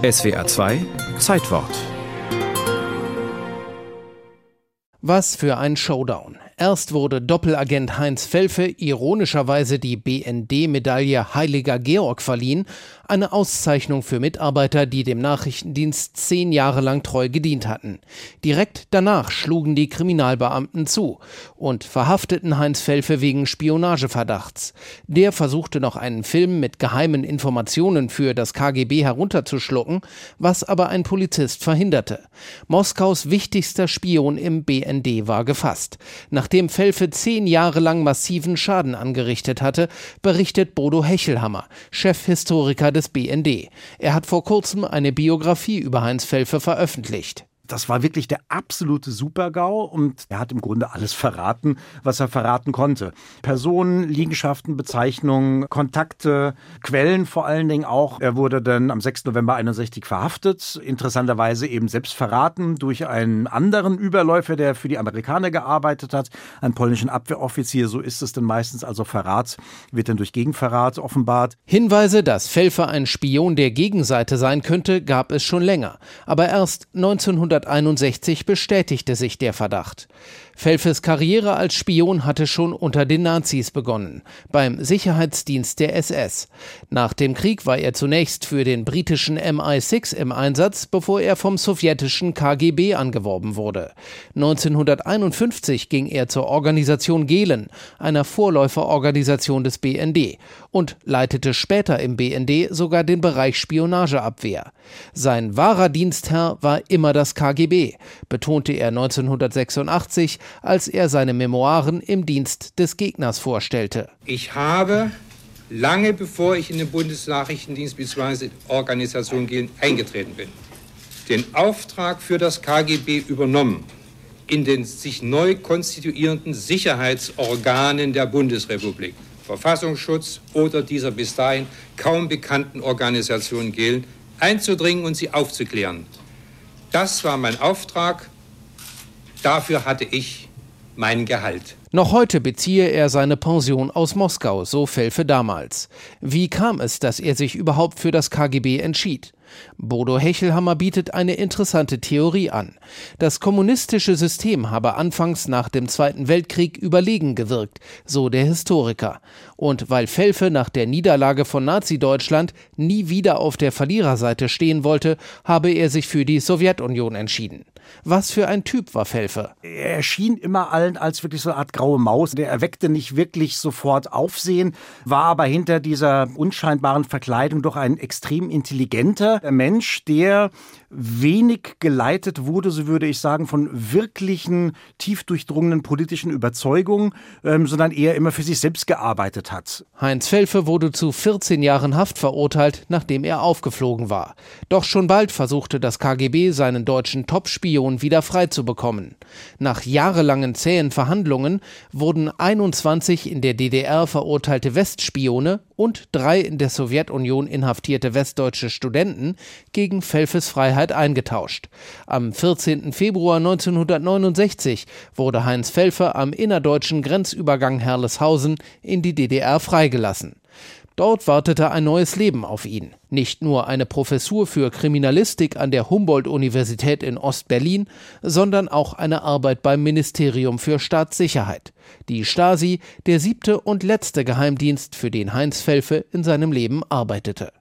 SWR 2 Zeitwort. Was für ein Showdown. Erst wurde Doppelagent Heinz Felfe ironischerweise die BND-Medaille Heiliger Georg verliehen, eine Auszeichnung für Mitarbeiter, die dem Nachrichtendienst 10 Jahre lang treu gedient hatten. Direkt danach schlugen die Kriminalbeamten zu und verhafteten Heinz Felfe wegen Spionageverdachts. Der versuchte noch einen Film mit geheimen Informationen für das KGB herunterzuschlucken, was aber ein Polizist verhinderte. Moskaus wichtigster Spion im BND war gefasst. Nachdem Felfe 10 Jahre lang massiven Schaden angerichtet hatte, berichtet Bodo Hechelhammer, Chefhistoriker des BND. Er hat vor kurzem eine Biografie über Heinz Felfe veröffentlicht. Das war wirklich der absolute Super-GAU und er hat im Grunde alles verraten, was er verraten konnte. Personen, Liegenschaften, Bezeichnungen, Kontakte, Quellen vor allen Dingen auch. Er wurde dann am 6. November 1961 verhaftet, interessanterweise eben selbst verraten durch einen anderen Überläufer, der für die Amerikaner gearbeitet hat, einen polnischen Abwehroffizier. So ist es dann meistens, also Verrat wird dann durch Gegenverrat offenbart. Hinweise, dass Felfe ein Spion der Gegenseite sein könnte, gab es schon länger. Aber erst 1961 bestätigte sich der Verdacht. Felfes Karriere als Spion hatte schon unter den Nazis begonnen, beim Sicherheitsdienst der SS. Nach dem Krieg war er zunächst für den britischen MI6 im Einsatz, bevor er vom sowjetischen KGB angeworben wurde. 1951 ging er zur Organisation Gehlen, einer Vorläuferorganisation des BND, und leitete später im BND sogar den Bereich Spionageabwehr. Sein wahrer Dienstherr war immer das KGB, betonte er 1986, als er seine Memoiren im Dienst des Gegners vorstellte. Ich habe, lange bevor ich in den Bundesnachrichtendienst bzw. Organisation Gehlen eingetreten bin, den Auftrag für das KGB übernommen, in den sich neu konstituierenden Sicherheitsorganen der Bundesrepublik, Verfassungsschutz oder dieser bis dahin kaum bekannten Organisation Gehlen, einzudringen und sie aufzuklären. Das war mein Auftrag. Dafür hatte ich mein Gehalt. Noch heute beziehe er seine Pension aus Moskau, so Felfe damals. Wie kam es, dass er sich überhaupt für das KGB entschied? Bodo Hechelhammer bietet eine interessante Theorie an. Das kommunistische System habe anfangs nach dem Zweiten Weltkrieg überlegen gewirkt, so der Historiker. Und weil Felfe nach der Niederlage von Nazi-Deutschland nie wieder auf der Verliererseite stehen wollte, habe er sich für die Sowjetunion entschieden. Was für ein Typ war Felfe? Er erschien immer allen als wirklich so eine Art graue Maus. Der erweckte nicht wirklich sofort Aufsehen, war aber hinter dieser unscheinbaren Verkleidung doch ein extrem intelligenter Mensch, der wenig geleitet wurde, so würde ich sagen, von wirklichen, tief durchdrungenen politischen Überzeugungen, sondern eher immer für sich selbst gearbeitet hat. Heinz Felfe wurde zu 14 Jahren Haft verurteilt, nachdem er aufgeflogen war. Doch schon bald versuchte das KGB, seinen deutschen Top-Spion wieder freizubekommen. Nach jahrelangen zähen Verhandlungen wurden 21 in der DDR verurteilte Westspione und 3 in der Sowjetunion inhaftierte westdeutsche Studenten gegen Felfes Freiheit eingetauscht. Am 14. Februar 1969 wurde Heinz Felfe am innerdeutschen Grenzübergang Herleshausen in die DDR freigelassen. Dort wartete ein neues Leben auf ihn. Nicht nur eine Professur für Kriminalistik an der Humboldt-Universität in Ost-Berlin, sondern auch eine Arbeit beim Ministerium für Staatssicherheit. Die Stasi, der 7. und letzte Geheimdienst, für den Heinz Felfe in seinem Leben arbeitete.